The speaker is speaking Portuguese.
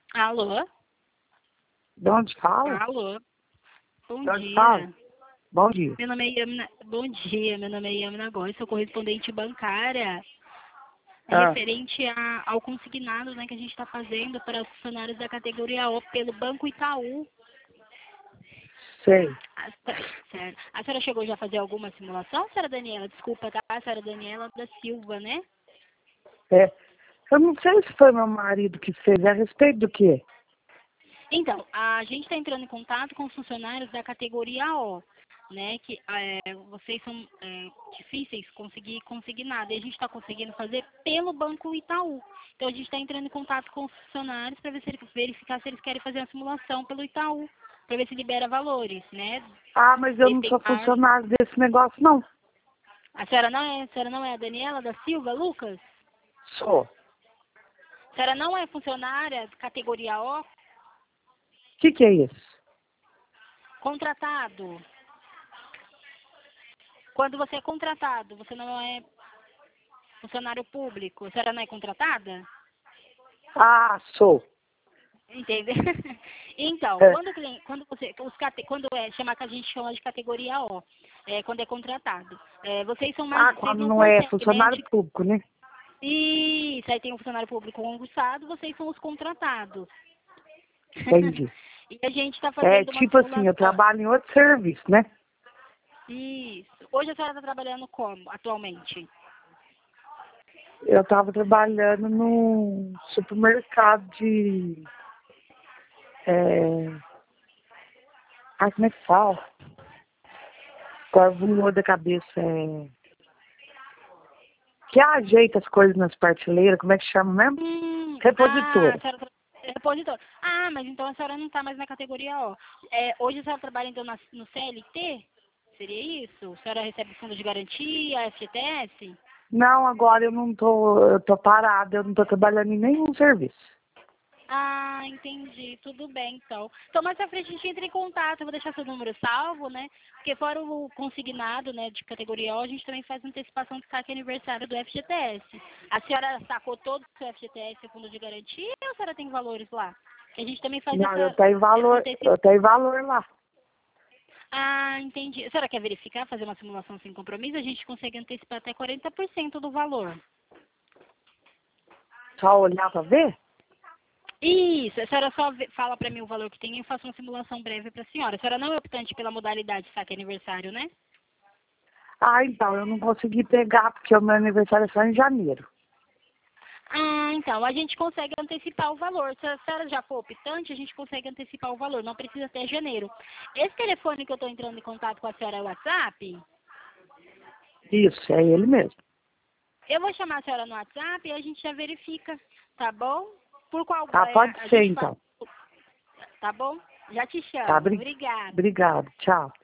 Alô? De onde fala? Alô? Bom De onde dia. fala? Bom dia. Meu nome é Yamina... Bom dia, meu nome é Yamina Góes, sou correspondente bancária. Referente ao consignado, né, que a gente está fazendo para os funcionários da categoria O pelo Banco Itaú. Sei. Certo. A senhora chegou já a fazer alguma simulação, senhora Daniela? Desculpa, tá? A senhora Daniela da Silva, né? É. Eu não sei se foi meu marido que fez. A respeito do quê? Então, a gente está entrando em contato com os funcionários da categoria O, né? Que vocês são difíceis conseguir consignado. E a gente está conseguindo fazer pelo Banco Itaú. Então, a gente está entrando em contato com os funcionários para verificar se eles querem fazer uma simulação pelo Itaú, para ver se libera valores, né? Ah, mas eu não sou funcionário desse negócio, não. A senhora não é a Daniela da Silva, Lucas? Sou. A senhora não é funcionária de categoria O? O que é isso? Contratado. Quando você é contratado, você não é funcionário público, a senhora não é contratada? Ah, sou. Entende? Então, É. quando chama que a gente chama de categoria O, quando é contratado, vocês Quando não não é conseguem, né? funcionário público, né? Isso, aí tem um funcionário público concursado, vocês são os contratados. Entendi. E a gente está É fazendo uma tipo assim, eu simulação. trabalho em outro serviço, né? Isso. Hoje a senhora está trabalhando como, atualmente? Eu estava trabalhando num supermercado de... como é que fala? Agora voou da cabeça. Que ajeita as coisas nas prateleiras, como é que chama mesmo? A Repositora. senhora é repositor. Mas então a senhora não está mais na categoria O. Hoje a senhora trabalha então no CLT? Seria isso? A senhora recebe fundo de garantia, FGTS? Não, agora eu tô parada, eu não tô trabalhando em nenhum serviço. Entendi. Tudo bem, então. Então, mais pra frente a gente entra em contato. Eu vou deixar seu número salvo, né? Porque fora o consignado, né, de categoria O, a gente também faz antecipação de saque aniversário do FGTS. A senhora sacou todo o seu FGTS, o fundo de garantia, ou a senhora tem valores lá? Que a gente também faz Não, essa eu tenho valor lá. Entendi. A senhora quer verificar, fazer uma simulação sem compromisso? A gente consegue antecipar até 40% do valor. Só olhar pra ver? Isso, a senhora só fala para mim o valor que tem e eu faço uma simulação breve para a senhora. A senhora não é optante pela modalidade saque aniversário, né? Então, eu não consegui pegar, porque o meu aniversário é só em janeiro. Então, a gente consegue antecipar o valor. Se a senhora já for optante, a gente consegue antecipar o valor, não precisa até janeiro. Esse telefone que eu estou entrando em contato com a senhora é o WhatsApp? Isso, é ele mesmo. Eu vou chamar a senhora no WhatsApp e a gente já verifica, tá bom? Por qual... Tá, pode ser então. Tá bom? Já te Tá, chamo. Obrigada. obrigado, tchau.